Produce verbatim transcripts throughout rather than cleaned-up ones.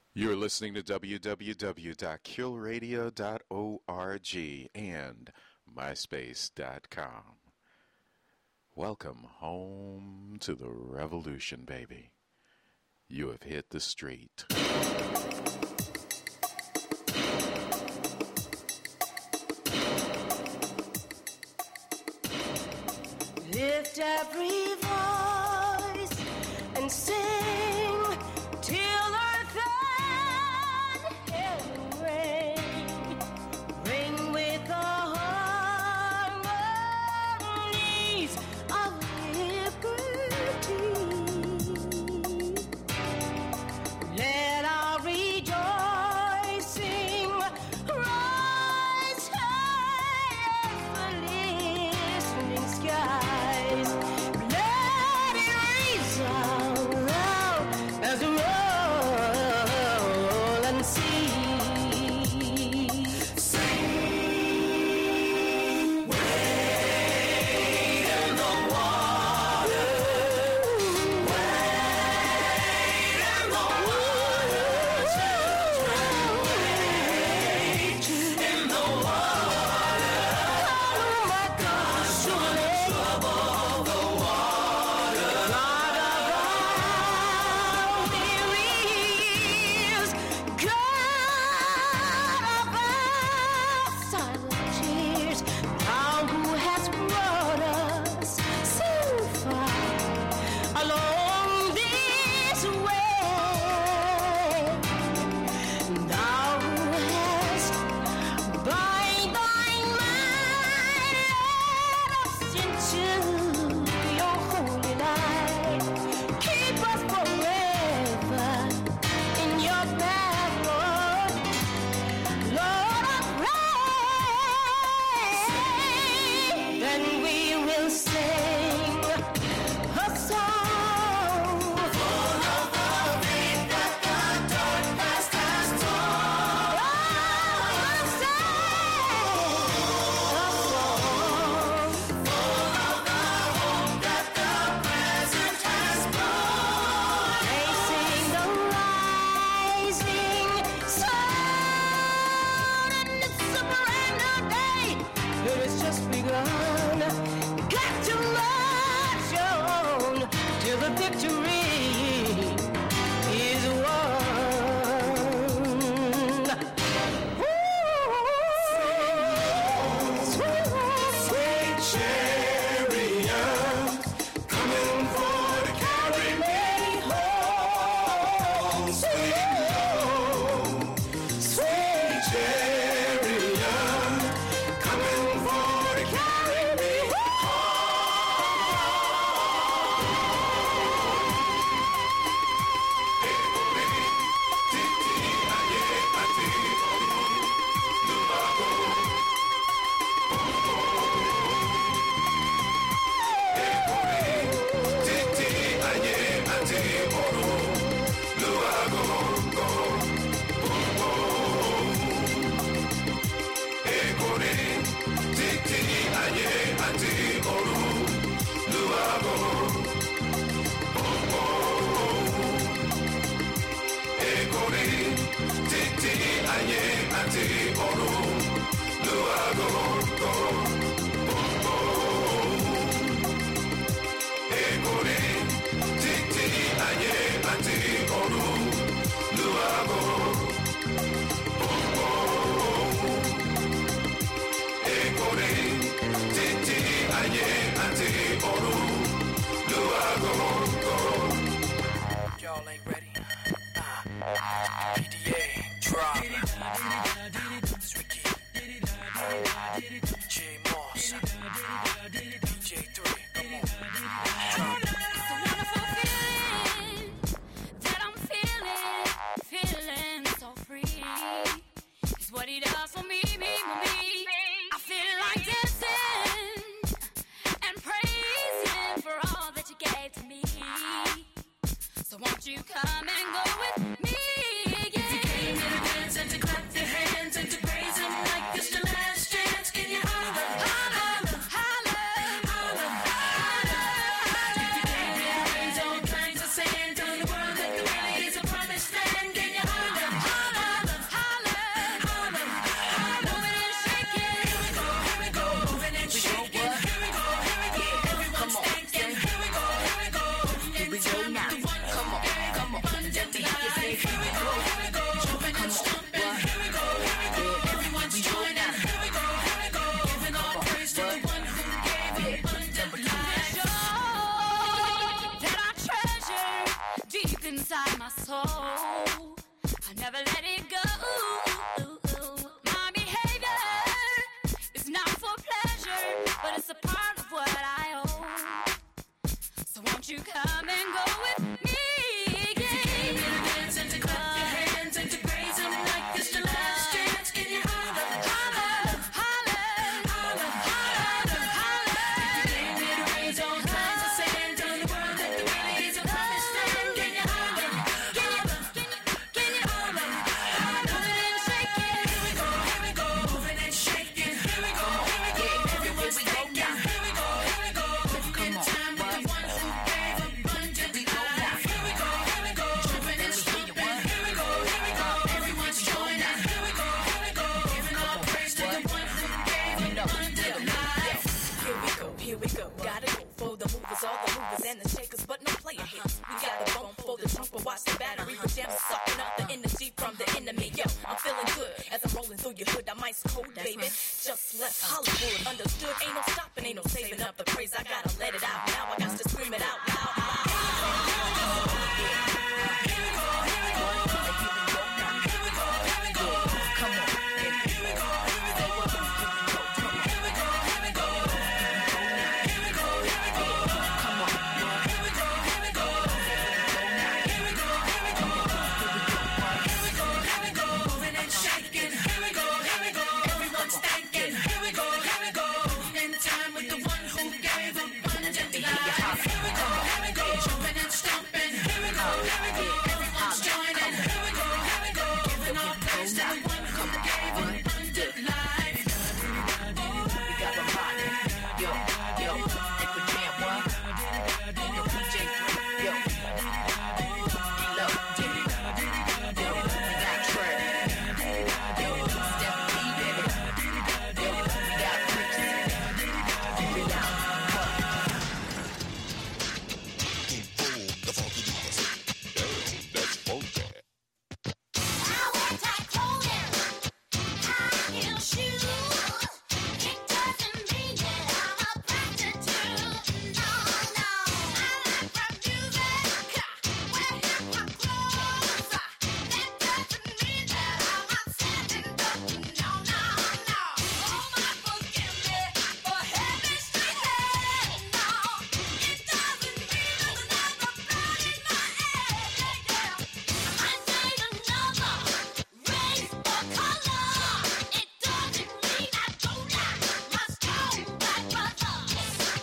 You're listening to w w w dot kill radio dot org and myspace dot com. Welcome home to the revolution, baby. You have hit the street. Lift every voice and sing till earth and heaven ring. Ring with the harmonies of liberty. Let our rejoicing rise high as the listening skies. Let it resound loud as the rolling sea. Sing, wade in the water, wade in the water, children, wade in the water. Oh my God, surely trouble the water. God of all there is, God of all silent tears, thou who hast brought us so far along this way, thou who hast by thy might led us into your holy light. Keep us forever in your path, Lord. Lord, I pray. Then we will sing a song full of the faith that the dark past has taught. Oh, sing a song full of the hope that the present has brought. Facing the rising sun, and it's a brand new day. It has just begun. Got to march on till the victory is won. Sweet chariot, coming for to carry me home. Sweet Lord, sweet chariot, coming for to carry me Y'all ain't ready. Uh, P D A, drop. It's Ricky. J Moss. D J three, come on. Drop. It's a wonderful feeling that I'm feeling, feeling so free. It's what he does for me, me, me, me. I feel like dancing and praising for all that you gave to me. So won't you come and go with me? Yeah. If you came here to dance and to clap your hands and to praise him like this the last chance, can you holler, holler, Holla, holler, holler? If you came here to raise all kinds of sand, tell the world that there really is a promised land, can you holler, inside my soul. I never let it go. My behavior is not for pleasure, but it's a part of what I owe. So won't you come and go with me? Yeah. If you came here to dance and to clap your hands and to praise him like this the last chance, can you holler, holler, holler, holler, holler, holler? If you came here to raise all kinds of sand, tell the world that the really is a promised land, can you holler, can you, can you, can you holler, holler, moving and shaking? Here we go, here we go, moving and shaking. Here we go, here we go, everyone's thinking. Here we go, here we go, moving in time with the one who gave abundant life. Here we go, here we go, jumping and stomping. Here we go, here we go, everyone's joining. Here we go, here we go, giving all praise to the one who gave abundant life. Here we go, here we go. Gotta go for the movers, all the movers and the shakers, but no player hits. We got the bump for the trumper, watch the battery. The jam sucking up the energy from the enemy. Yo, I'm feeling good as I'm rolling through your hood. I'm ice cold, baby. Just left Hollywood. Understood, ain't no stopping, ain't no saving up the praise. I gotta let it out now. I got to scream it out loud. Moving and shaking. Here we go, here we go. Everyone's thinking. Here we go, here we go. In time with the one who gave abundant life. Here we go, here we go. Jumping and stomping. Here we go, here we go. Everyone's joining. Here we go, here we go. Giving all praise to the one who gave abundant life. We got the body. Yo, yo, if we can't what? Yo, P J three, yo. D-Lo, Diddy. Yo, we got Trey. Yo, Steph B, baby. Yo, we got Rich. We out. I wear tight clothing, high heel shoes. It doesn't mean that I'm a prostitute. No, no. I like rap music, wear hip hop clothes. That doesn't mean that I'm outstanding. No, no, no. Oh my, forgive me for heavy street head. No, it doesn't mean there's another blood in my head. Yeah, yeah. I date another race or color. It doesn't mean I don't like my strong black brothers.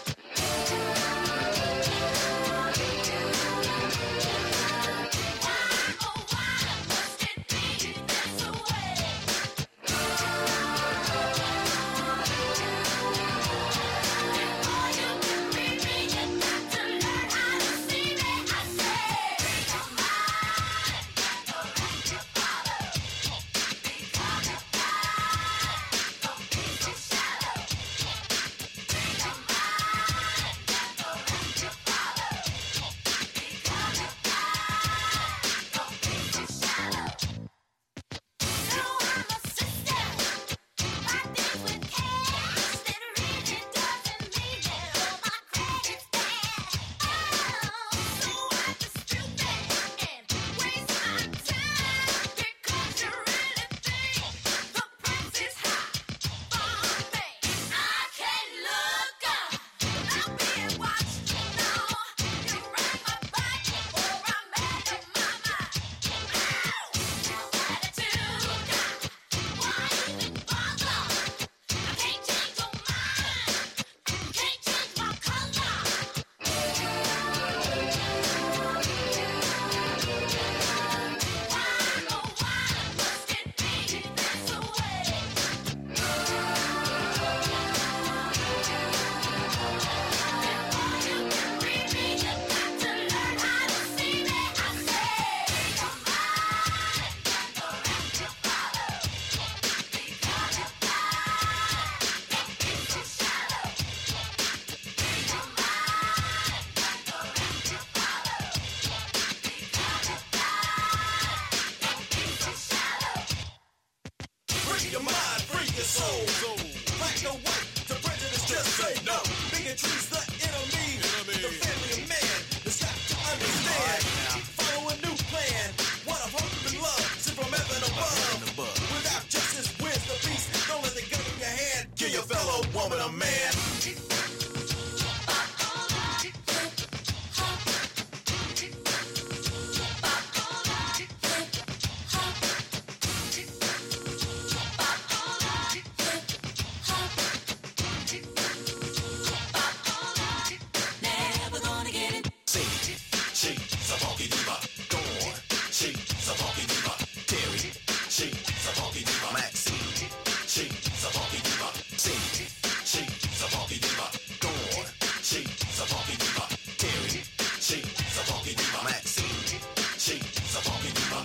Why, oh why must it be this way? Before you can read me, you got to learn how to see me. I say, your mind and the right to follow. Because your mind don't be so shallow. Your mind and the right to follow. Because your mind don't be so shallow. So I'm a sister. Buy things with cash. That really doesn't mean that all my credit's bad. Oh, so I dispute that and waste my time because you really think the price is high for me. I can't look up without being watched. No, you ride my bike or I'm mad at mama. Ow, attitude. Why even bother? I can't change your mind. You can't change my color. Why, oh why must it be this way? Before you can read me, you got to learn how to see me. I say, your mind and the right to follow. Because your mind don't be so shallow. Your mind and the right to follow. Because your mind don't be so shallow. Free your mind, free your soul. Black or white, to prejudice, just say no. Bigotry's the enemy. The family of man has got to understand. Follow a Sadie, she's a funky diva. Dawn, she's a funky diva. Terry, she's a funky diva. Maxine, she's a funky diva. Sadie, she's a funky diva. Dawn, she's a funky diva. Terry, she's a funky diva. Maxine, she's a funky diva.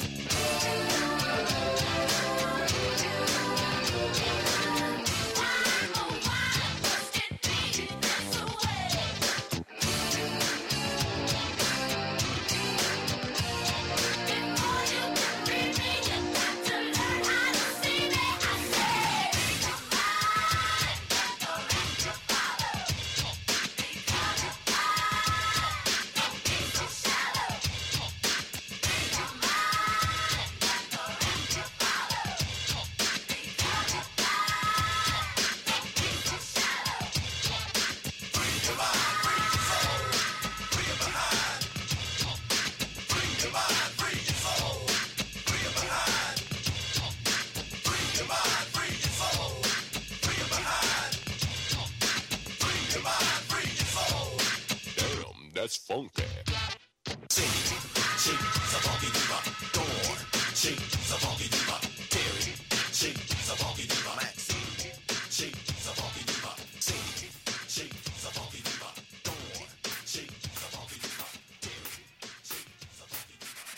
That's funky. Sadie, she's a funky diva. Dawn, she's a funky diva. Terry, she's a funky diva. Maxine, she's a funky diva. Sadie, she's a funky diva. Dawn, she's a funky diva. Terry, she's a funky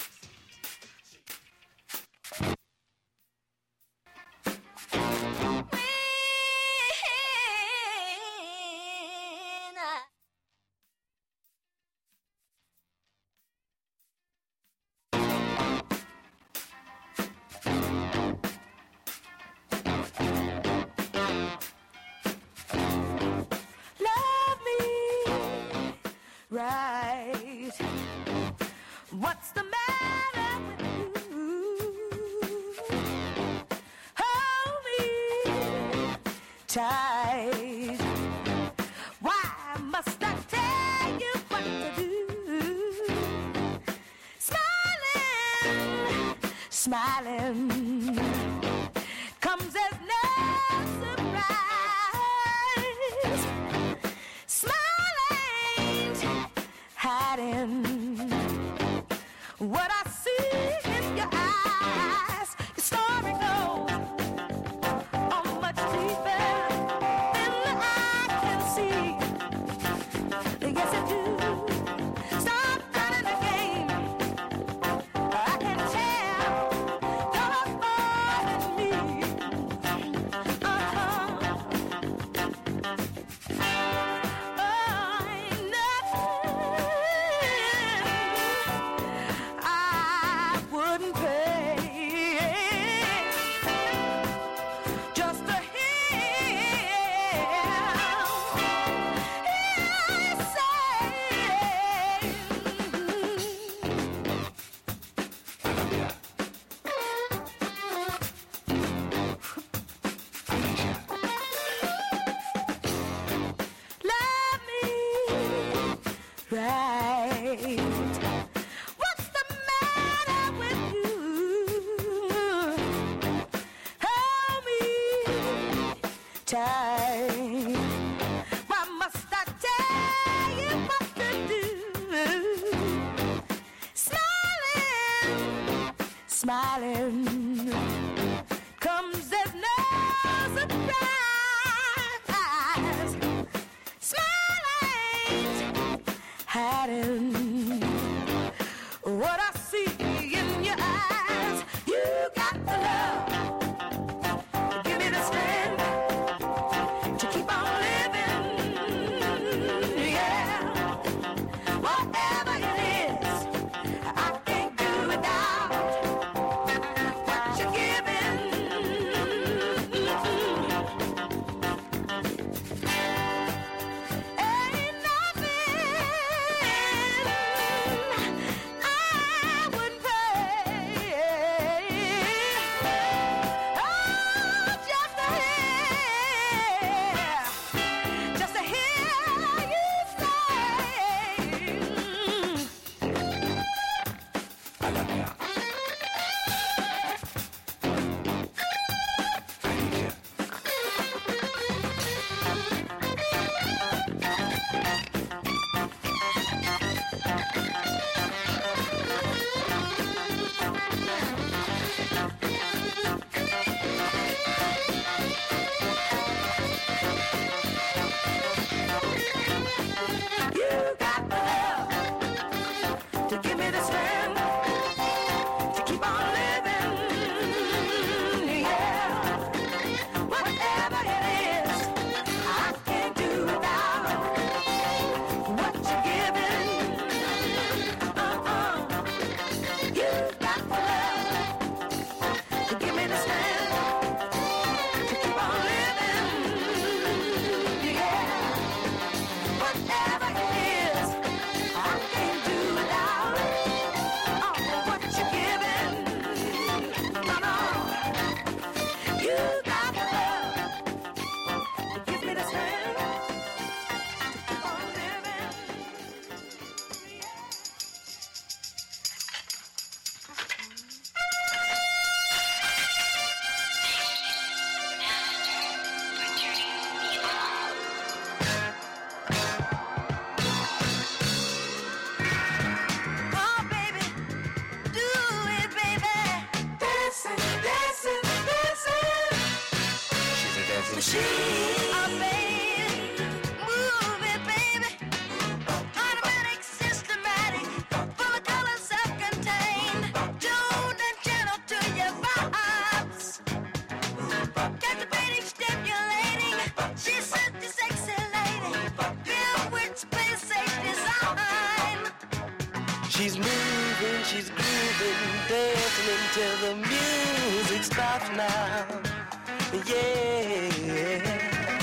diva. Right. What's the matter with you? Hold me tight. Why must I tell you what to do? Smiling, smiling comes as no surprise. Hiding what I see in your eyes. Your story goes on much deeper than I can see. Yes, it do. Stop running the game. I can tell you're more than me. Uh-huh. Oh, ain't nothing I wouldn't pay just to hear you say. Love me right. What's the matter with you? Hold me tight. Why must I tell you what to do? Smiling, smiling comes as no surprise. Smiling, hiding what I see in your eyes. You got the love, give me the strength to keep on living. Yeah, whatever it is, I can't do without what you're giving. Ain't nothing moving, dancing until the music stops now. Yeah.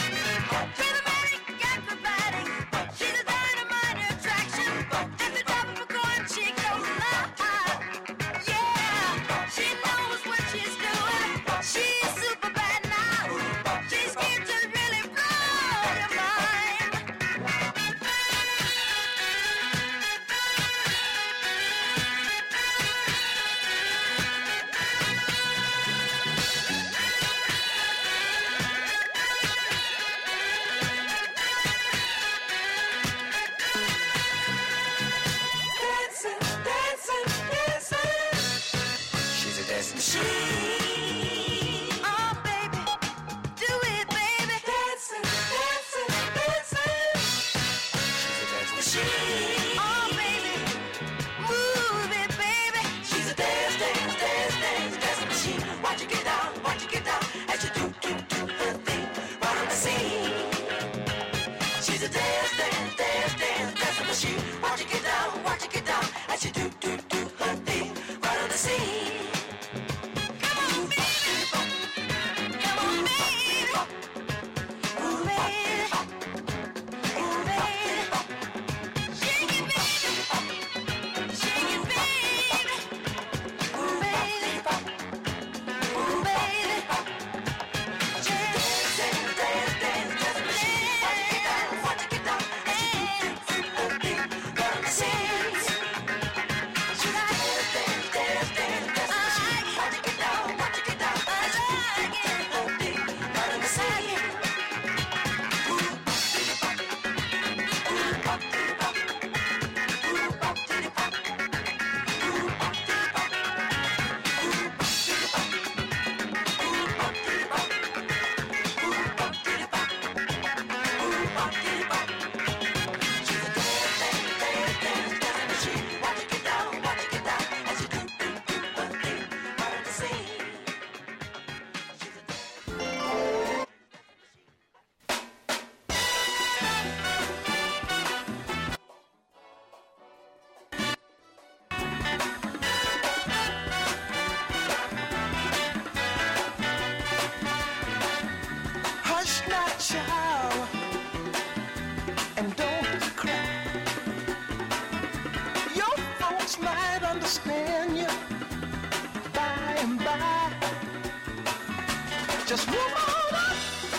Just move on up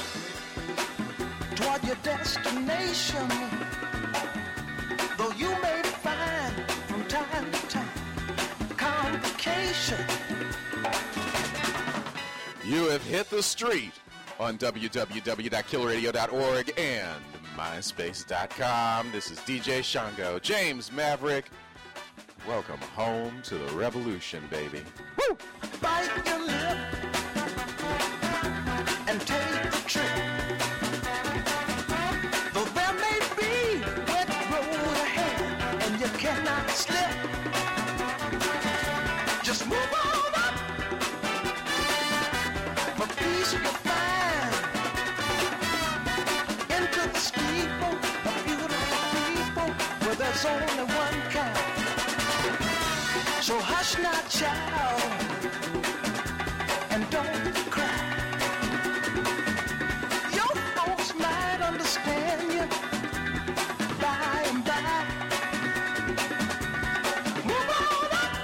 toward your destination. Though you may find from time to time complication. You have hit the street on w w w dot kill radio dot org and myspace dot com. This is D J Shango, James Maverick. Welcome home to the revolution, baby. Woo! Bite your lip and take the trip. Though there may be wet road ahead and you cannot slip, just move on up for peace you'll find. Into the steeple of beautiful people where there's only one kind. So hush not, child, and don't cry. Your folks might understand you by and by. Move on up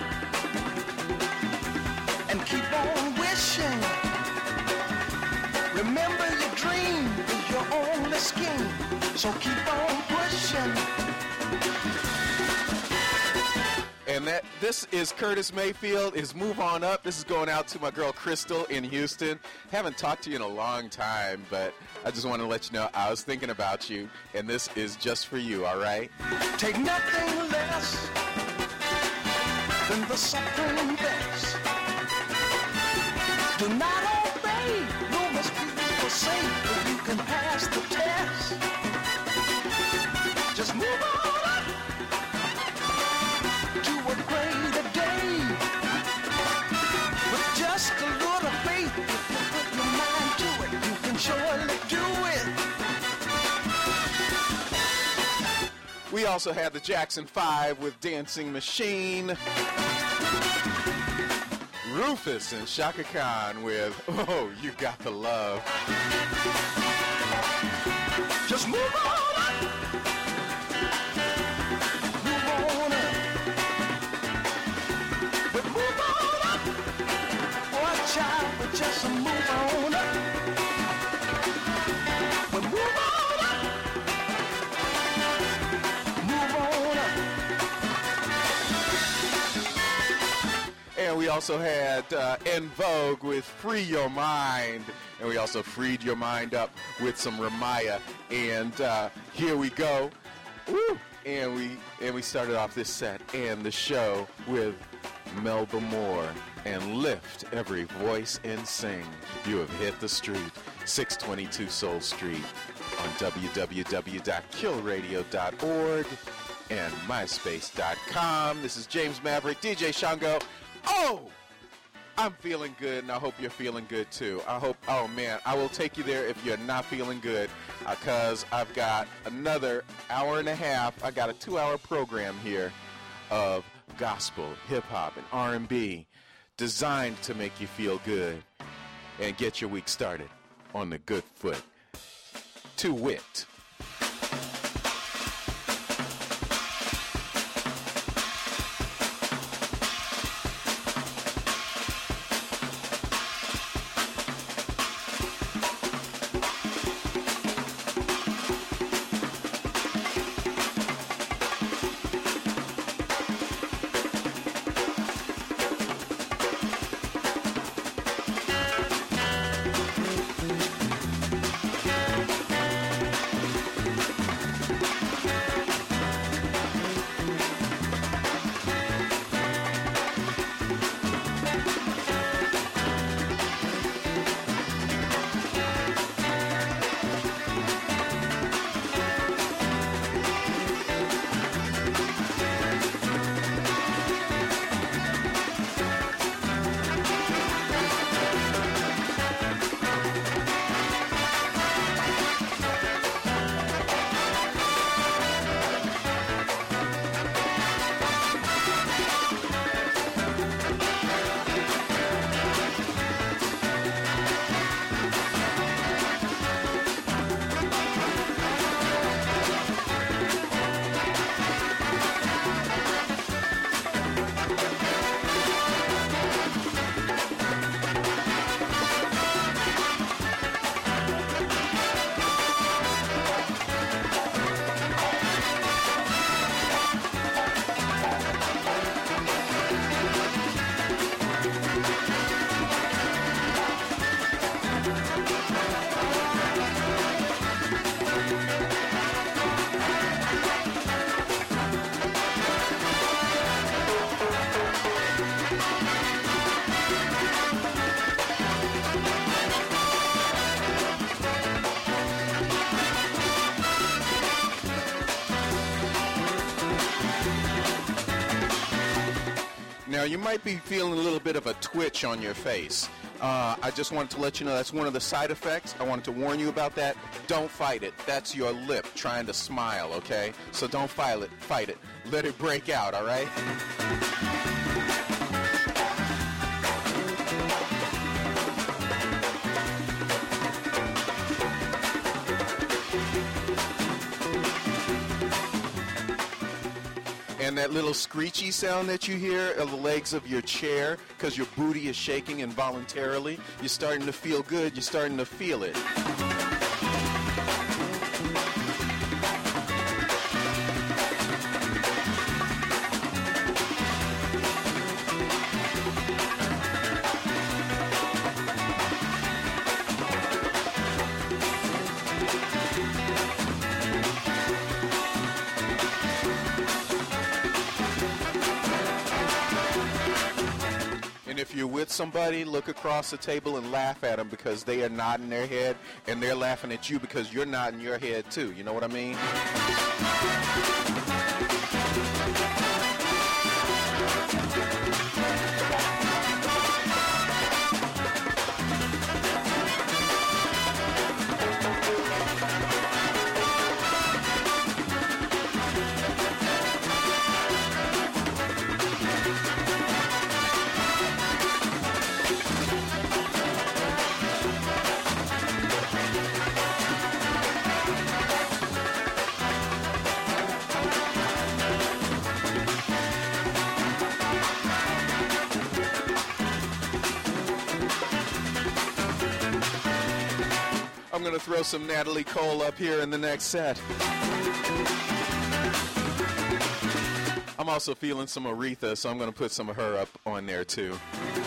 and keep on wishing. Remember your dream is your only scheme, so keep on pushing. And that this is Curtis Mayfield. Is Move On Up. This is going out to my girl Crystal in Houston. Haven't talked to you in a long time, but I just want to let you know I was thinking about you, and this is just for you, all right? Take nothing less than the supreme best. Do not obey, nor must people say that you can pass the test. Just move on up to a greater day. With just a little faith, if you put your mind to it, you can surely do it. We also had the Jackson five with Dancing Machine. Rufus and Shaka Khan with Oh, You Got the Love. Just move on up. Move on up. But move on up. Boy, child, but just move on up. But move on up. Move on up. And we also had uh, En Vogue with Free Your Mind. And we also freed your mind up with some Ramaya. And uh, here we go. Woo! And we and we started off this set and the show with Melba Moore and Lift Every Voice and Sing. You have hit the street. six twenty-two Soul Street on w w w dot kill radio dot org and myspace dot com. This is James Maverick, D J Shango. Oh! I'm feeling good, and I hope you're feeling good, too. I hope, oh, man, I will take you there if you're not feeling good, because uh, I've got another hour and a half. I got a two-hour program here of gospel, hip-hop, and R and B designed to make you feel good and get your week started on the good foot. To wit. Now, you might be feeling a little bit of a twitch on your face. Uh, I just wanted to let you know that's one of the side effects. I wanted to warn you about that. Don't fight it. That's your lip trying to smile, okay? So don't fight it. Fight it. Let it break out, all right? And that little screechy sound that you hear of the legs of your chair because your booty is shaking involuntarily, you're starting to feel good, you're starting to feel it. If you're with somebody, look across the table and laugh at them because they are nodding their head and they're laughing at you because you're nodding your head too. You know what I mean? I'm going to throw some Natalie Cole up here in the next set. I'm also feeling some Aretha, so I'm going to put some of her up on there too.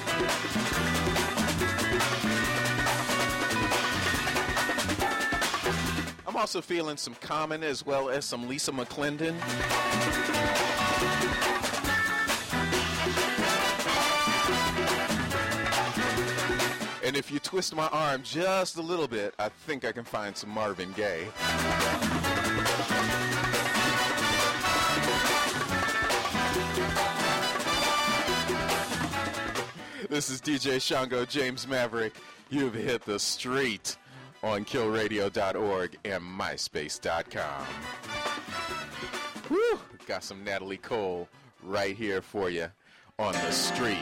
I'm also feeling some Common as well as some Lisa McClendon. And if you twist my arm just a little bit, I think I can find some Marvin Gaye. This is D J Shango James Maverick. You've hit the street on kill radio dot org and myspace dot com. Woo! Got some Natalie Cole right here for you on the street.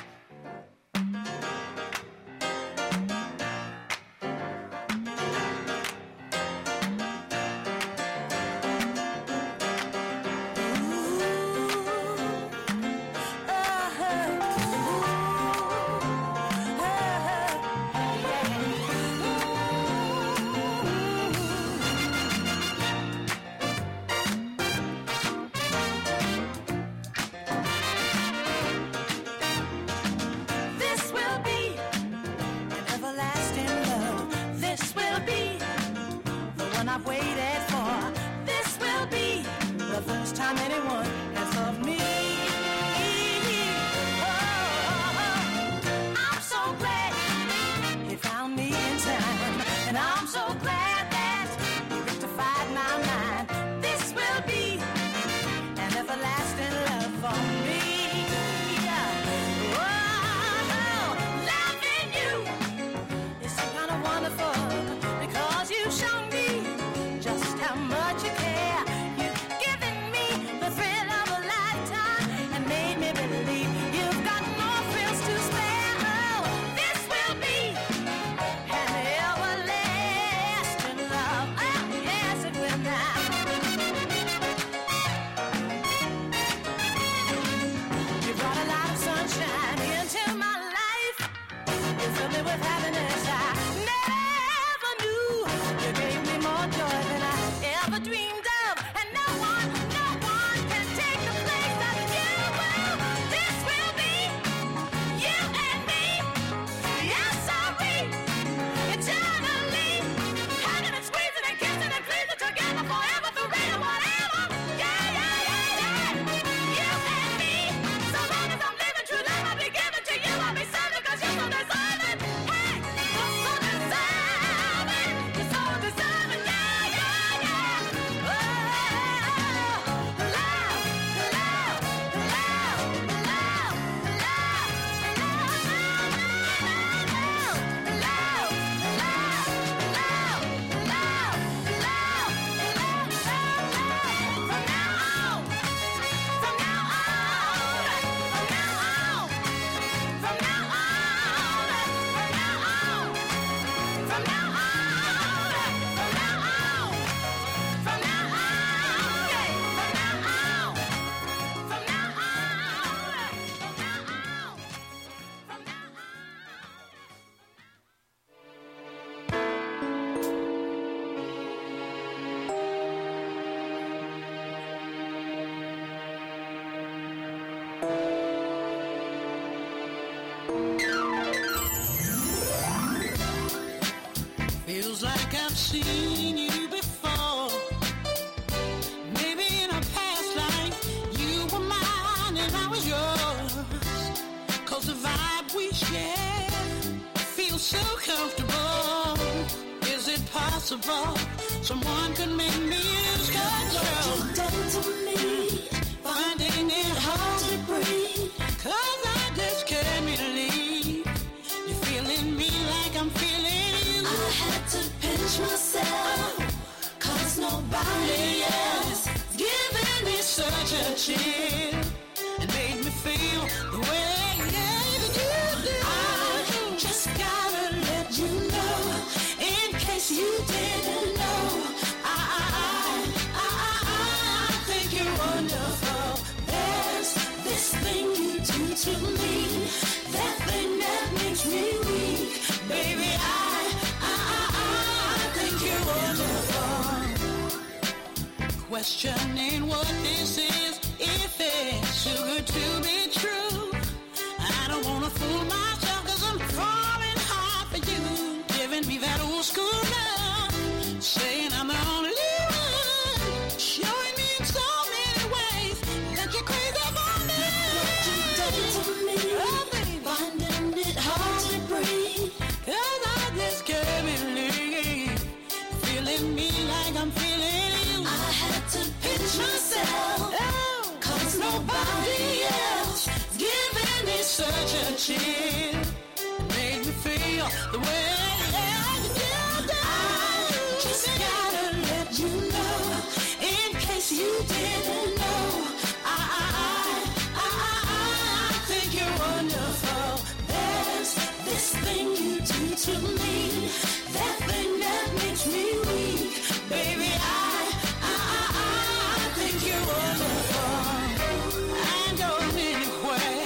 Feels like I've seen you before. Maybe in a past life you were mine and I was yours. 'Cause the vibe we share feels so comfortable. Is it possible someone could make me lose control? What you done to me, finding it hard to breathe. 'Cause I just can't believe you're feeling me like I'm feeling you. I had to pinch myself, 'cause nobody else giving me such a chill and made me feel the way that you do. I just gotta let you know, in case you didn't know, I, I, I, I, I think you're wonderful. There's this thing you do to me, that thing that makes me weak. Baby, I, I, I, I questioning what this is, if it's too good to be true. I don't wanna fool myself, cause I'm falling hard for you, giving me that old school love, saying I'm the only one, showing me in so many ways that you're crazy for me. What you done to me, Oh, baby, finding it hard to breathe. cause I just can't believe, feeling me like I'm feeling you. I had to pinch myself, Oh, cause nobody else giving me such a chill, made me feel the way I do. I just gotta let you know, in case you didn't know, I, I, I, I, I think you're wonderful. There's this thing you do to me, that thing that makes me weak. Baby, I, I, I, I think you're wonderful. I ain't going anywhere,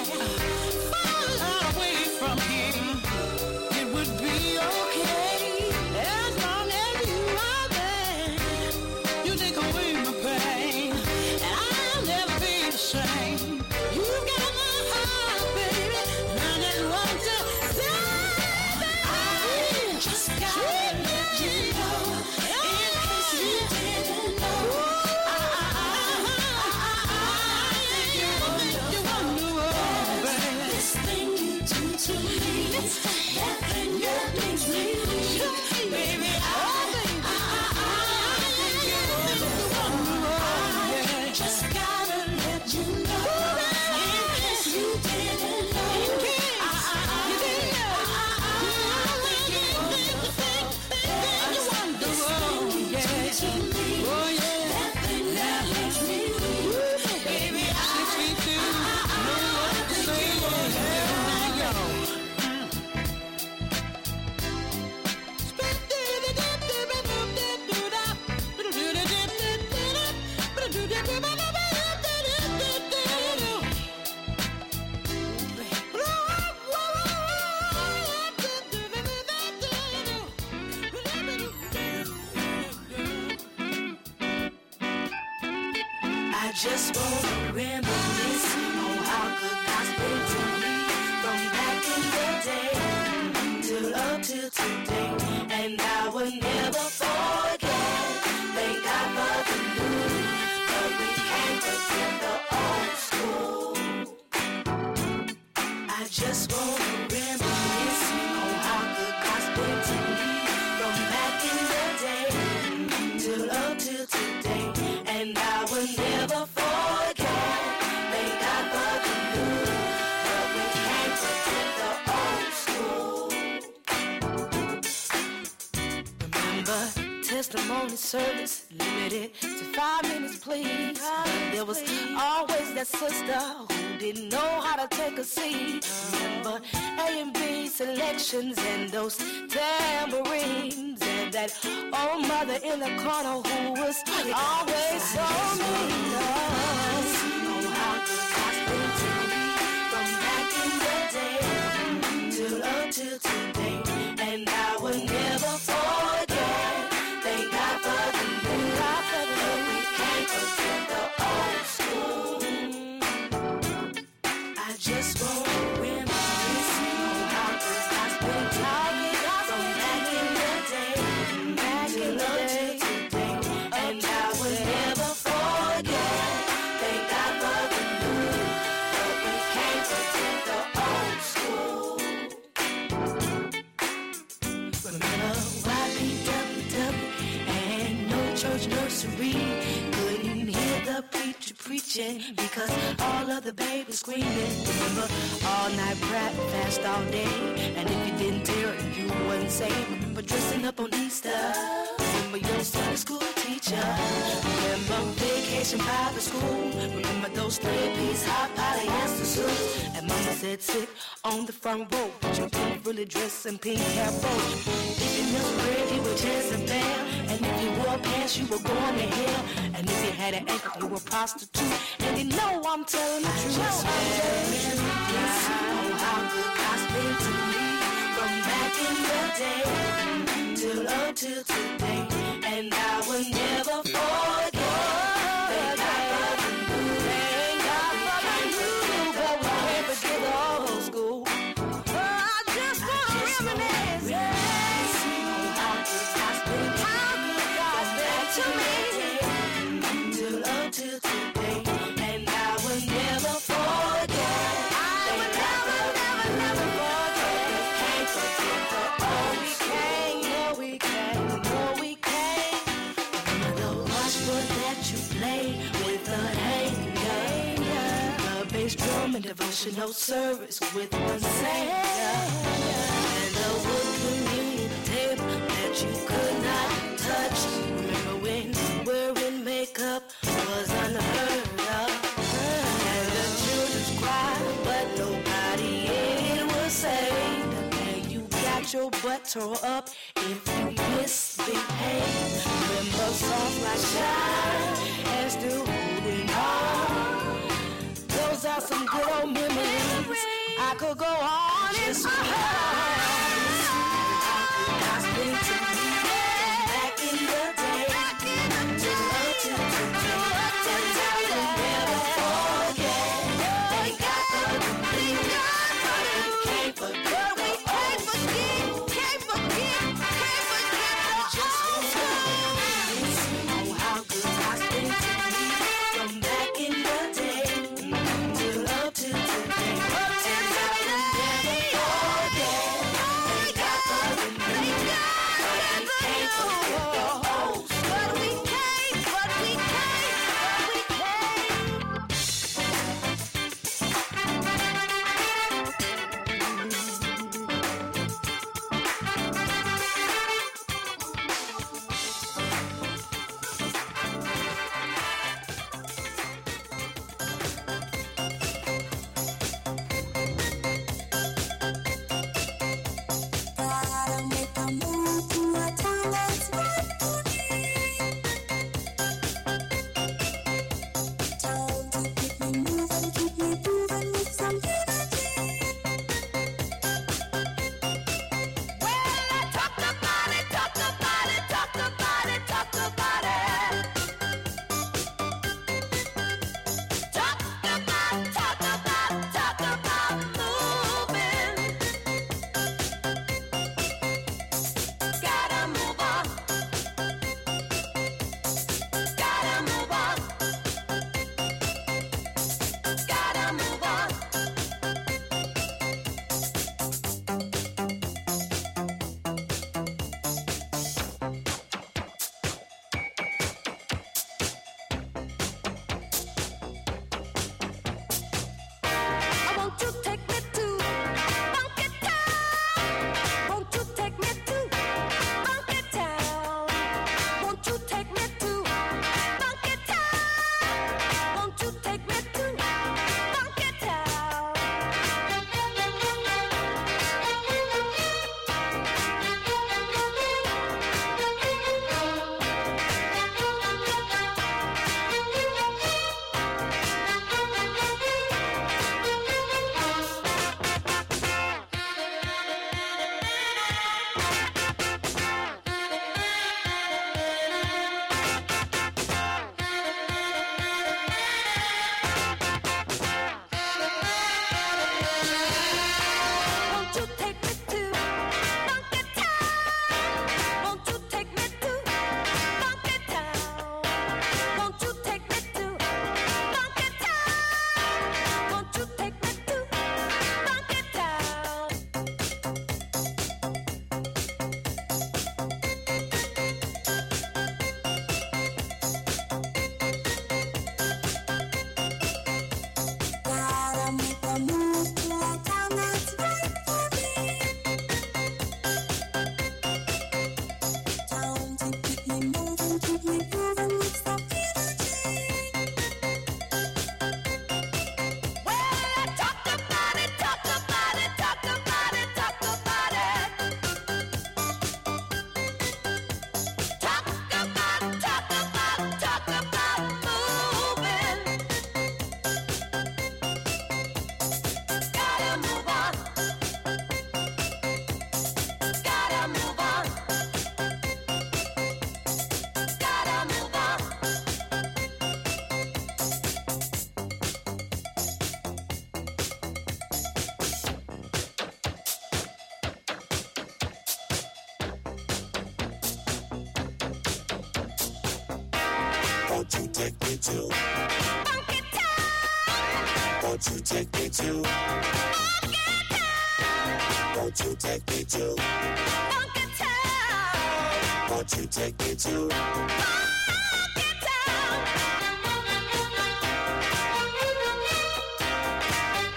far away from here. It would be okay as long as you are there. You take away my pain, and I'll never be the same. You got my heart, baby, and I just want to say that I just gotta let you know, in case you didn't know, I, I, I, I, I think you're wonderful. There's this thing you do to me, that thing that makes me weak. Baby, I, I, I, I think you're wonderful. I just gotta let you know, in case you didn't know, I, I, I, I, I think you're wonderful. There's this thing you do to me, that thing that makes me weak. Baby, I, I, I think you're I just wanna reminisce on how good God's been to me, from back in the day till up till today, and I will never forget. Thank God for the new, but we can't forget the old school. I just wanna reminisce on how good God's been to me, from back in the day till up till today, and I will never forget. Thank God for the new, but we can't forget the old school. Remember, testimony service limited to five minutes, please. There was always that sister who didn't know how to take a seat. Remember A and B selections and those tambourines, and that old mother in the corner who was always so mean. Oh, how good God's been to me, from back in the day till up till today, and I will never forget. Thank God for the new, but we can't forget the old school. I just want to reminisce on how good God's been to me, from back in the day till up till today, and I will never forget. Thank God for the new, but we can't forget the old school. Remember Y P W W and no church nursery, couldn't hear the preacher preaching because all of the babies screaming. Remember all night prayer, fast all day, and if you didn't hear it, you wasn't saved. Remember dressing up on Easter. Remember your Sunday school teacher. Remember vacation Bible school. Remember those three-piece hot polyester suits. And Mama said sit on the front row, but you didn't really dress in pink hair bow. If you milk bread, you were Jezebel, and if you wore pants, you were going to hell. And if you had an ankle, you were a prostitute. And you know I'm telling the truth. Just yes, oh, how good God's been to me, from back in the day till up till today, and I will never forget. in devotional service with one Savior. And the wood communion table that you could not touch. Remember when wearing makeup was unheard of. And the children's cry, but nobody it was saved. And you got your butt tore up if you misbehave. Remember songs like Shine and Still Holding On. Those are some good old memories. I could go on and on. I've been to me back in the day. To love to today. Till I will never forget. They got the thing done, but we can't forget. We can't forget, can't forget, can't forget. Just know how good I've been to me from back in the day. Till up to today. Up to today. Never forget. They got the thing done, but we can't forget the old. But we can't, but we can't, but we can't. Gotta make a move to a town that's right for me. Town to keep me moving, keep me moving with some energy. Well, I talk about it, talk about it, talk about it, talk about it. Talk about, talk about, talk about moving. Gotta move on. Gotta move on. Gotta move on. I want you to take me to Funky Town. Won't you take me to Funky Town? Won't you take me to Funky Town? Won't you take me to Funky Town? Won't you take me to Funky Town? Won't you take me to Funky Town? Won't you take me to Funky Town? Won't you take me to Funky Town? Gotta make a move to a town that's right for me. Town to keep me moving, keep me moving with some energy. Well, I talk about it, talk about it, talk about it, talk about it. Talk about, talk about, talk about moving. Gotta move on. Gotta move on. Gotta move on. Won't you take me to? Funky Town. Won't you take me to? Funky Town. Won't you take me to? Funky Town. Won't you take me to? Funky Town.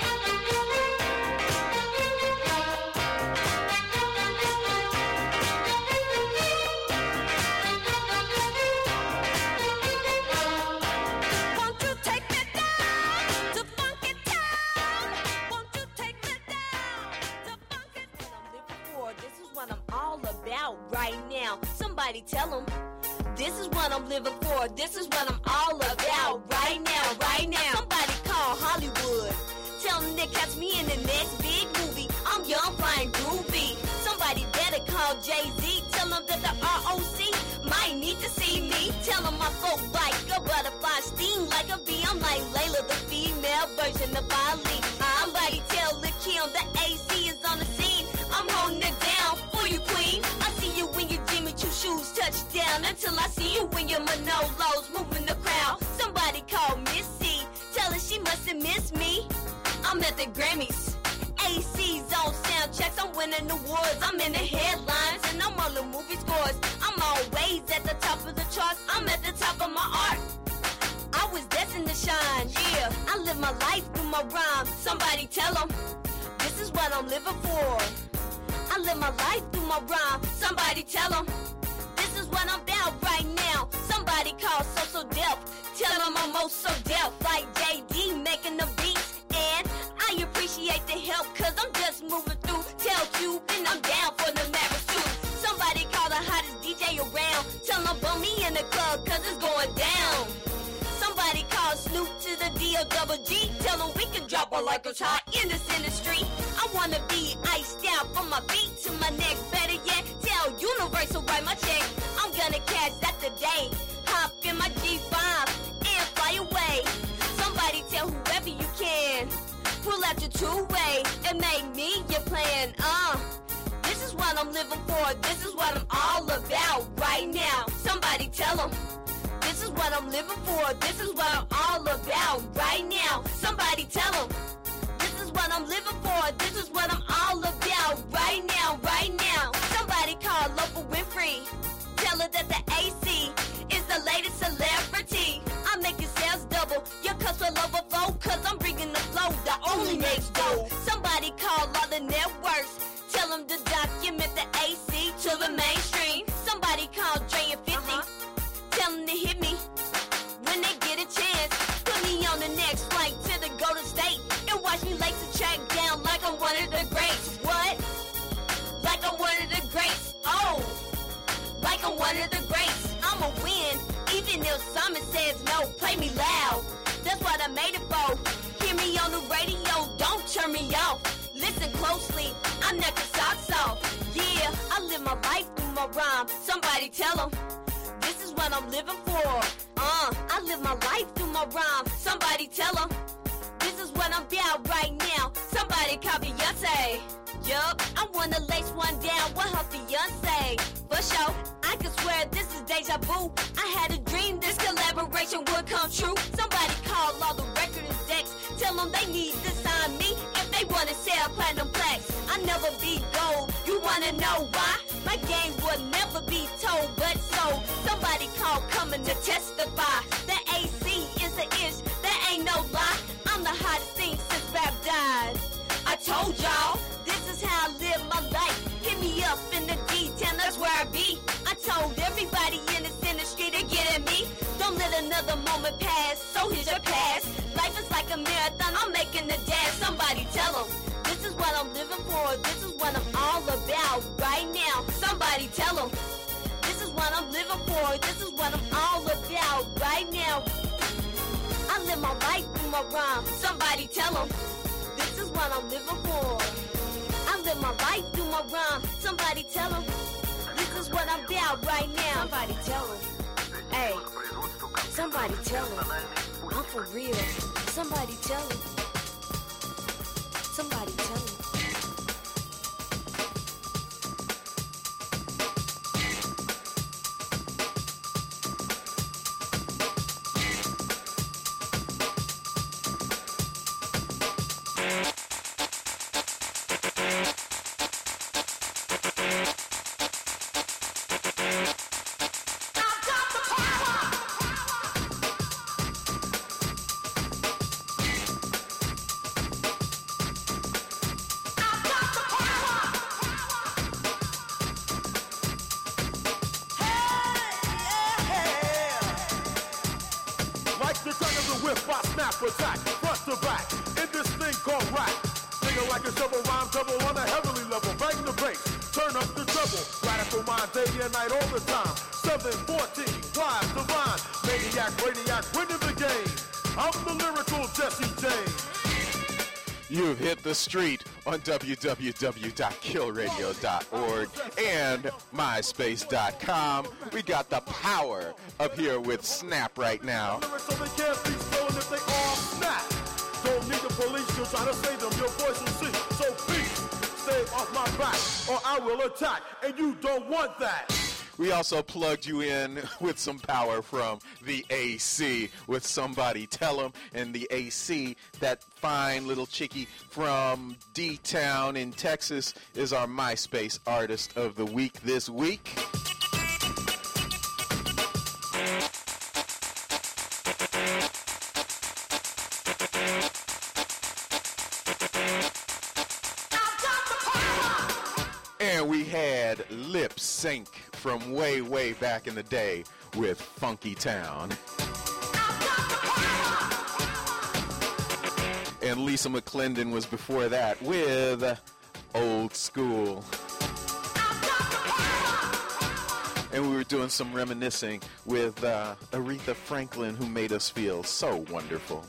all about right now. Somebody tell them, this is what I'm living for. This is what I'm all about right now, right now. Somebody call Hollywood. Tell them they catch me in the next big movie. I'm young, flying groovy. Somebody better call Jay-Z. Tell them that the R O C might need to see me. Tell them my folk like a butterfly, sting like a bee. I'm like Layla, the female version of Ali. Somebody tell Lakim the A C is on the scene. I'm holding it down for you, queen. I see you when your Jimmy Choo shoes touch down. Until I see you when your Manolos moving the crowd. Somebody call Missy. Tell her she mustn't miss me. I'm at the Grammys. A C's on soundchecks. I'm winning awards. I'm in the headlines and I'm on the movie scores. I'm always at the top of the charts. I'm at the top of my art. I was destined to shine. Yeah, I live my life through my rhyme. Somebody tell them, this is what I'm living for. I live my life through my rhyme. Somebody tell them, this is what I'm about right now. Somebody call So So Def. Tell them I'm most so deaf like J D making the beats. And I appreciate the help cause I'm just moving through. Tell Cube and I'm down for the marriage too. Somebody call the hottest D J around. Tell them bum me in the club cause it's going down. Somebody call Snoop to the D O double G. Tell them we can drop her like it's hot in this industry. I wanna be iced out from my feet to my neck. Better yet, tell Universal write my check. I'm gonna cash that today. Hop in my G five and fly away. Somebody tell whoever you can, pull out your two-way and make me your plan. Uh, this is what I'm living for. This is what I'm all about right now. Somebody tell them, this is what I'm living for. This is what I'm all about right now. Somebody tell them, this is what I'm living for. This is what I'm all about right now, right now. Somebody call Local Winfrey. Tell her that the A C is the latest celebrity. I'm making sales double. Your cups will overflow cause I'm bringing the flow. The only next door. Somebody call all the networks. Tell them to document the A C to the mainstream. Somebody call Dre and fifty. Uh-huh. Tell them to hit me when they get a chance. Put me on the next flight to the Golden State and watch me lace the track down like I'm one of the greats. What? Like I'm one of the greats. Oh, like I'm one of the greats. I'ma win, even if Simon says no. Play me loud. That's what I made it for. Hear me on the radio, don't turn me off. Listen closely, I'm not the socks off. Yeah, I live my life through my rhyme. Somebody tell them, this is what I'm living for. Uh, I live my life through my rhyme. Somebody tell them, this is what I'm about right now. Somebody call Beyonce. Yup, I wanna lace one down with her fiance. For sure, I could swear this is deja vu. I had a dream this collaboration would come true. Somebody call all the record execs. Tell them they need to sign me if they wanna sell platinum plaques. I never be gold, you wanna know why? My game would never be told, but so somebody call coming to testify. The A C is an ish, that ain't no lie. I'm the hottest thing since rap died. I told y'all, this is how I live my life. Hit me up in the D ten, that's where I be. I told everybody in this industry to get at me. Don't let another moment pass, so here's your pass. Life is like a marathon, I'm making the dash. Somebody tell them, this is what I'm living for. This is what I'm all about right now. Somebody tell them, this is what I'm living for. This is what I'm all about right now. I live my life through my rhyme. Somebody tell them, this is what I'm living for. I live my life through my rhyme. Somebody tell them, this is what I'm about right now. Somebody tell them, hey, somebody tell them, I'm for real. Somebody tell them, somebody tell them. Attack, front to back, in this thing called rap. Nigga like a shovel rhyme double on a heavenly level. Bang the bass, turn up the rebel, radical mind, day and night, all the time. seven fourteen, wise, divine, maniac, radiac, winning the game. I'm the lyrical Jesse James. You've hit the street on w w w dot kill radio dot org and my space dot com. We got the power up here with Snap right now. Lyrics so they can't be stolen if they all snap. Don't need the police, you're trying to save them, your voice will sing. So please, stay off my back, or I will attack, and you don't want that. We also plugged you in with some power from the A C with Somebody Tell 'Em, and the A C, that fine little chickie from D-Town in Texas, is our MySpace Artist of the Week this week. And we had Lip Sync from way, way back in the day with Funky Town. And Lisa McClendon was before that with Old School. And we were doing some reminiscing with uh, Aretha Franklin, who made us feel so wonderful.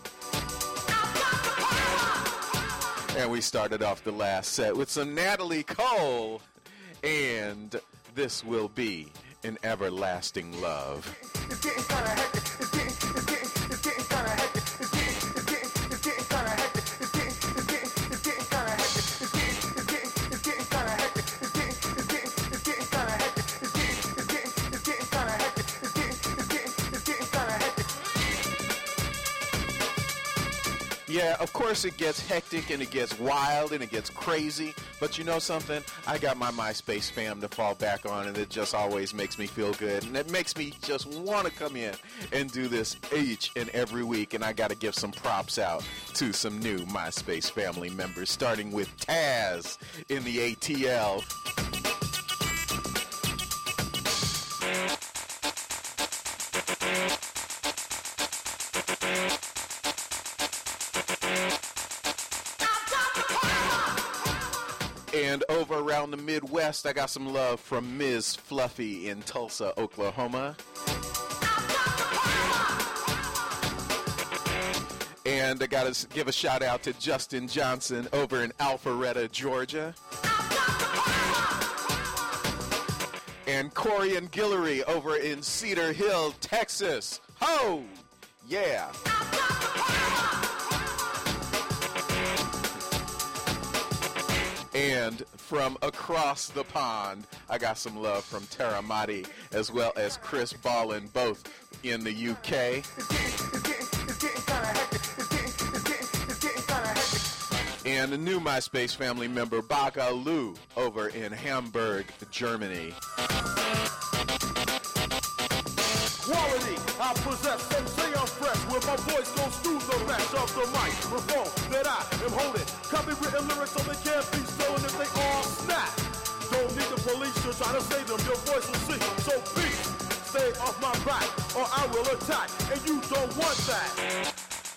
And we started off the last set with some Natalie Cole, and This Will Be an Everlasting Love. It's getting kinda hectic. It's getting, it's getting, it's getting kinda hectic. It's getting, it's getting, it's getting kinda hectic. It's getting, it's getting, it's getting kinda hectic. It's getting, it's getting, it's getting kinda hectic. It's getting, it's getting, it's getting kinda hectic. It's getting, it's getting, it's getting kinda hectic. It's getting, it's getting, it's getting kinda hectic. Yeah, of course it gets hectic and it gets wild and it gets crazy, but you know something? I got my MySpace fam to fall back on, and it just always makes me feel good, and it makes me just want to come in and do this each and every week, and I got to give some props out to some new MySpace family members, starting with Taz in the A T L. And over around the Midwest, I got some love from Miz Fluffy in Tulsa, Oklahoma. And I got to give a shout out to Justin Johnson over in Alpharetta, Georgia. And Corey and Guillory over in Cedar Hill, Texas. Ho! Yeah. And from across the pond, I got some love from Taramati as well as Chris Ballin, both in the U K. And a new MySpace family member, Baga Lu, over in Hamburg, Germany. Quality, I possess, some say I'm fresh, where my voice goes through the mesh of the microphone that I am holding. Copywritten lyrics so they can't be stolen if they all snap. Don't need the police to try to save them, your voice will sing. So please, stay off my back, or I will attack, and you don't want that.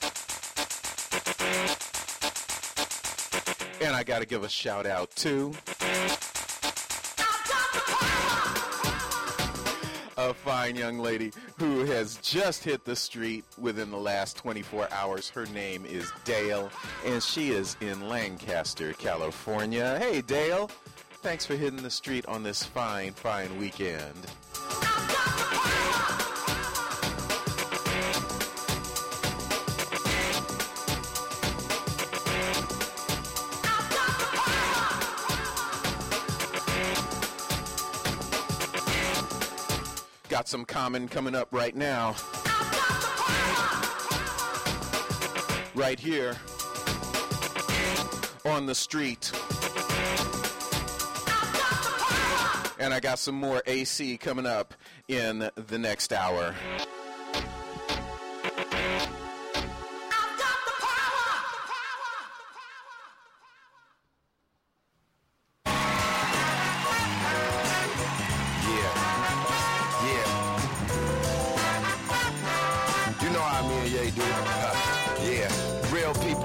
And I got to give a shout out to a fine young lady who has just hit the street within the last twenty-four hours. Her name is Dale, and she is in Lancaster, California. Hey, Dale. Thanks for hitting the street on this fine, fine weekend. Got some Common coming up right now. Right here on the street. And I got some more A C coming up in the next hour.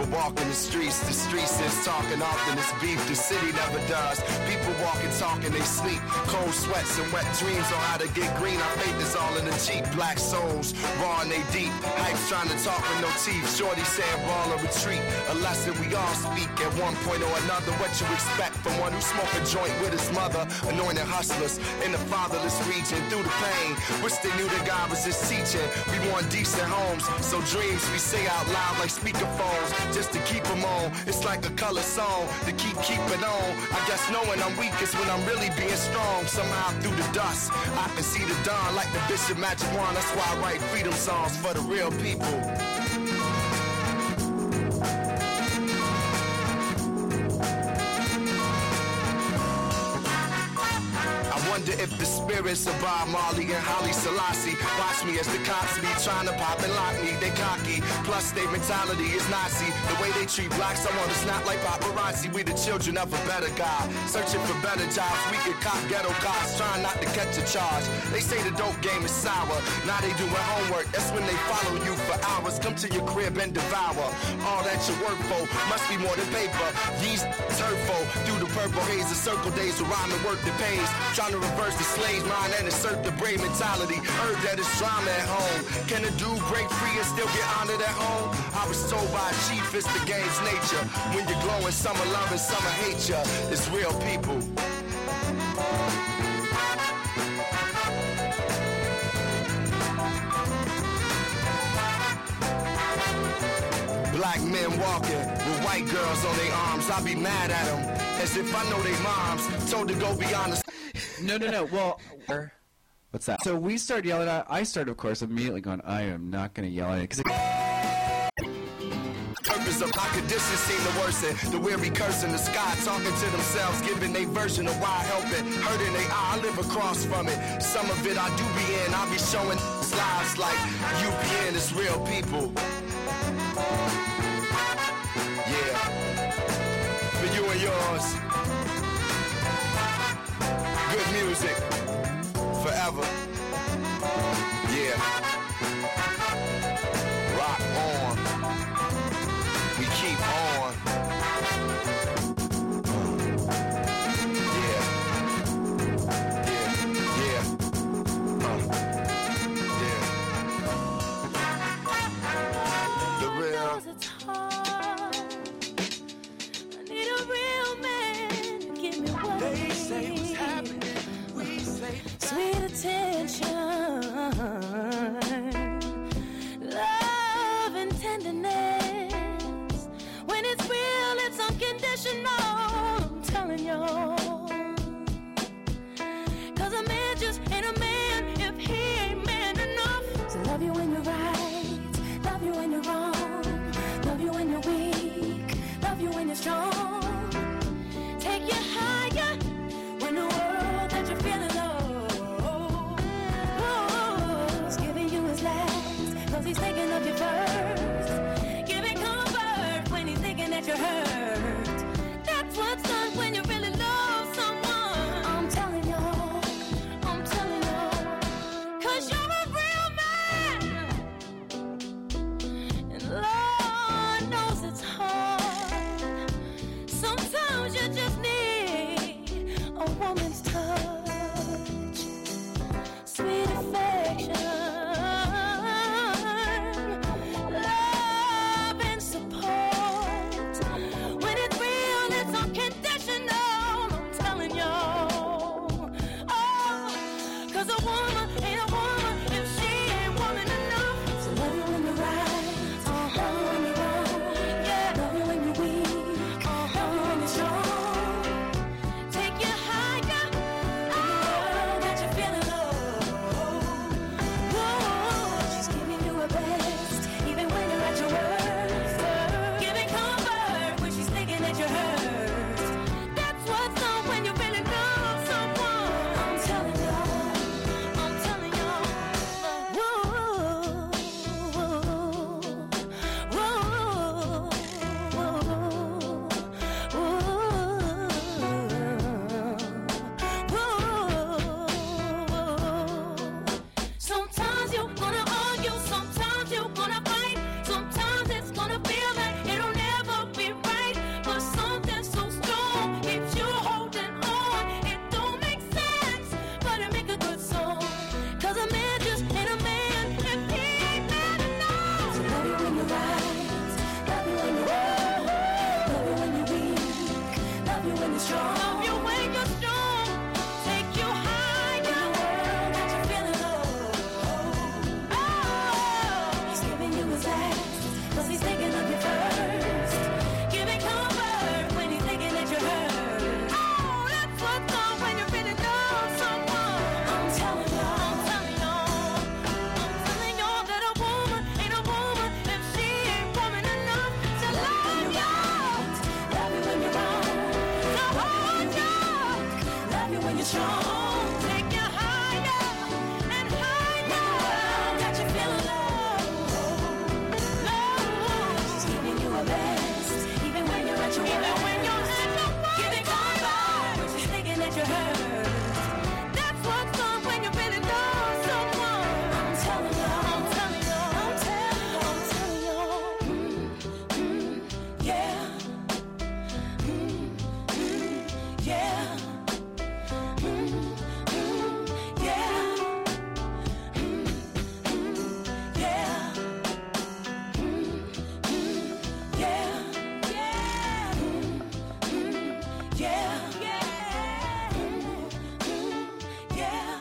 walking the streets, the streets is talking often. It's beef, the city never does. People walking, talking, they sleep. Cold sweats and wet dreams on how to get green. Our faith is all in the cheap. Black souls, raw and they deep. Hype's trying to talk with no teeth. Shorty saying ball or retreat. A lesson we all speak at one point or another. What you expect from one who smoke a joint with his mother? Anointed hustlers in the fatherless region. Through the pain, wish they knew that God was just teaching. We want decent homes, so dreams we say out loud like speakerphones. Just to keep them on, it's like a color song. To keep keeping on, I guess knowing I'm weak is when I'm really being strong. Somehow through the dust, I can see the dawn like the Bishop Magic Wand. That's why I write freedom songs for the real people. Wonder if the spirits of Bob Marley and Haile Selassie watch me as the cops be trying to pop and lock me. They cocky, plus their mentality is Nazi. The way they treat blacks, I want to snap like paparazzi. We the children of a better God, searching for better jobs. We get cop ghetto cops, trying not to catch a charge. They say the dope game is sour, now they doing homework. That's when they follow you for hours. Come to your crib and devour all that you work for. Must be more than paper. These turfo through the purple haze, the circle days of rhyme and work that pays. Trying to reverse the slave's mind and assert the brave mentality. Heard that it's drama at home. Can a dude break free and still get honored at home? I was told by a chief it's the game's nature. When you're glowing, some are loving, some are hate ya. It's real people. Black men walking with white girls on their arms. I be mad at them as if I know they moms. Told to go beyond the... No, no, no. Well, what's that? So we started yelling at. I started, of course, immediately going, I am not going to yell at it. Because purpose of my condition seem to worsen. The weary cursing the sky, talking to themselves, giving their version of why helping. Hurting they eye, I live across from it. Some of it I do be in. I be showing lives like U P N is real people. Yeah. For you and yours. Good music, forever, yeah, rock on, we keep on, yeah, yeah, yeah, uh, yeah, the real. I need a real man to give me what They say what's happening. Sweet attention, love and tenderness. When it's real, it's unconditional. I'm telling you. Cause a man just ain't a man if he ain't man enough. So love you when you're right, love you when you're wrong, love you when you're weak, love you when you're strong. Take you higher when the world that you're feeling low. strong. Love you when you're strong. Take you higher. In the world that you're feeling low. Oh, he's giving you his last, 'cause he's thinking of you first. Giving comfort when he's thinking that you're hurt. Oh, that's what's up when you really love someone. I'm telling y'all, I'm telling y'all, I'm telling y'all that a woman ain't a woman if she ain't woman enough to love y'all. Love you when you're wrong, to hold you. Love you when you're strong, take you higher and higher. In the world got you feeling low, low. She's giving you her best, even when you're at your worst. Even when you're at your worst. Giving comfort when she's thinking that you're hurt. That's what's up when you really love someone. I'm telling y'all, I'm telling y'all, I'm telling y'all, I'm telling y'all. Mm, mm, yeah. Mm, mm, yeah. Mm, mm, yeah. Mm, mm, yeah. Mm, mm, yeah. Yeah. Mm, mm, yeah. Yeah. Mm, mm, yeah.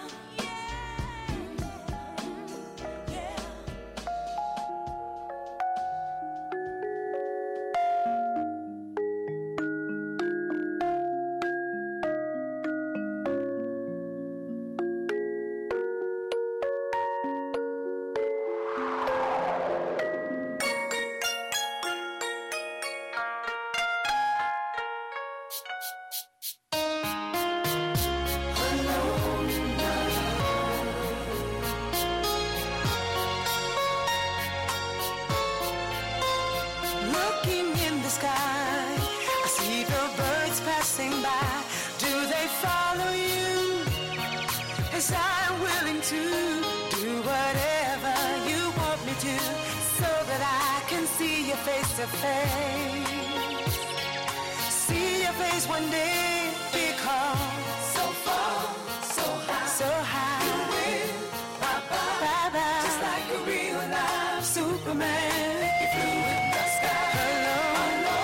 Looking in the sky, I see the birds passing by. Do they follow you? As I'm willing to do whatever you want me to, so that I can see your face to face. See your face one day, because so far, so high, so high. You win, bye bye, bye bye. Just like a real life Superman. You flew in the sky. Hello, hello,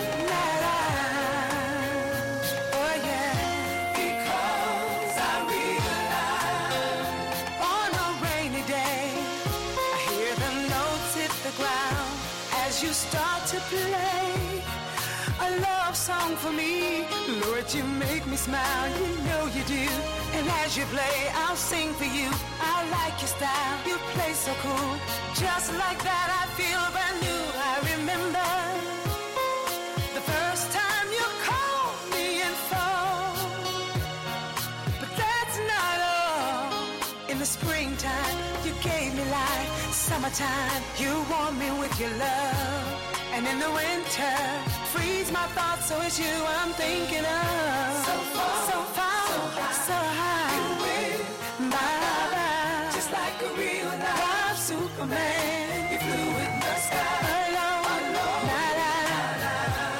night. Oh yeah, because I realize on a rainy day, I hear the notes hit the ground as you start to play a love song for me. Lord, you make me smile, you know you do. And as you play, I'll sing for you. I like your style, you play so cool. Just like that, I feel brand new. I remember the first time you called me in phone. But that's not all. In the springtime, you gave me life. Summertime, you warm me with your love. And in the winter, freeze my thoughts, so it's you I'm thinking of. So far, so far, so high, so high. You win, bye bye. Just like a real life Superman. You flew in the sky. Alone, alone, la la la.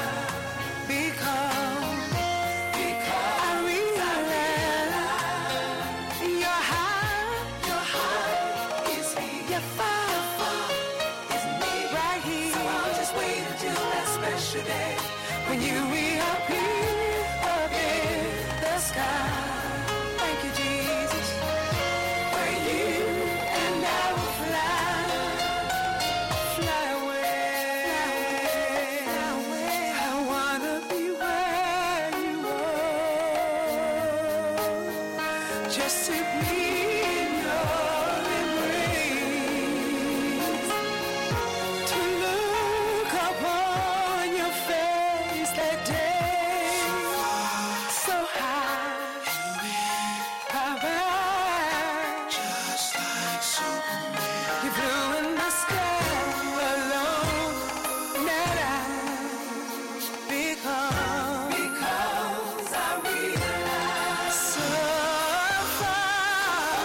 Because, because I realize you're high, you're high is he, you're far, far is me, right here. So I'll just wait until that special day when you reappear up in the sky. Thank you, Jesus, for you and I will fly, fly away, fly away. I wanna be where you are, just to be in your embrace, to look upon your face that day, so high, high, just like Superman. You flew in the sky alone, not I, because, because I realize so far,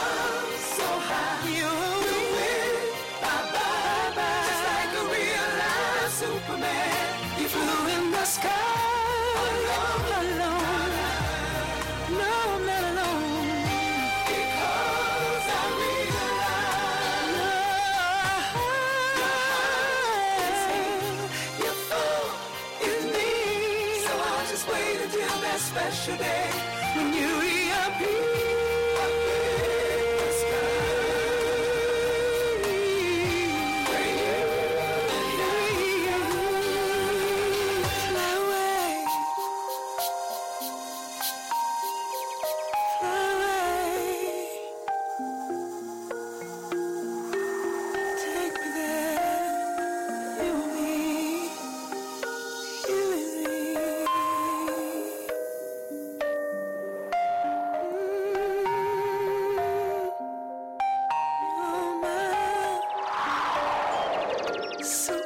special day when you reappear. So